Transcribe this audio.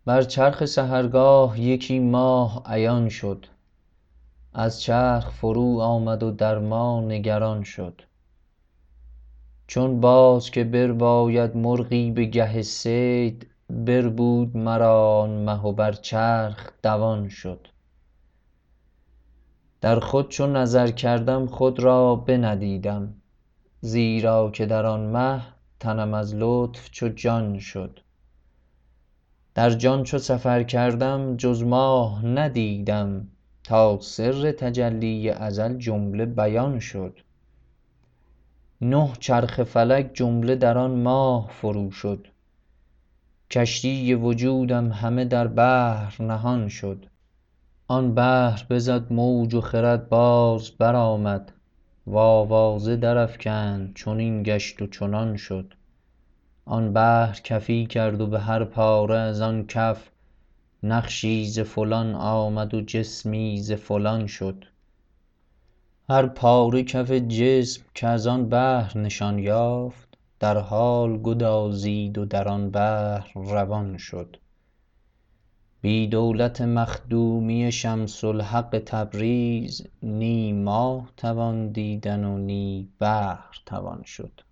بر چرخ سحرگاه یکی ماه عیان شد، از چرخ فرو آمد و در ما نگران شد. چون باز که برباید مرغی به گه صید، بربود مرا آن مه و بر چرخ دوان شد. در خود چو نظر کردم خود را بندیدم، زیرا که در آن مه تنم از لطف چو جان شد. در جان چو سفر کردم جز ماه ندیدم، تا سر تجلی ازل جمله بیان شد. 9 چرخ فلک جمله در آن ماه فرو شد، کشتی وجودم همه در بحر نهان شد. آن بحر بزد موج و خرد باز برآمد، و آوازه درافکند چنین گشت و چنان شد. آن بحر کفی کرد و به هر پاره از آن کف، نقشی ز فلان آمد و جسمی ز فلان شد. هر پاره کف جسم که از آن بحر نشان یافت، در حال گدازید و در آن بحر روان شد. بی دولت مخدومی شمس الحق تبریز، نی ماه توان دیدن و نی بحر توان شد.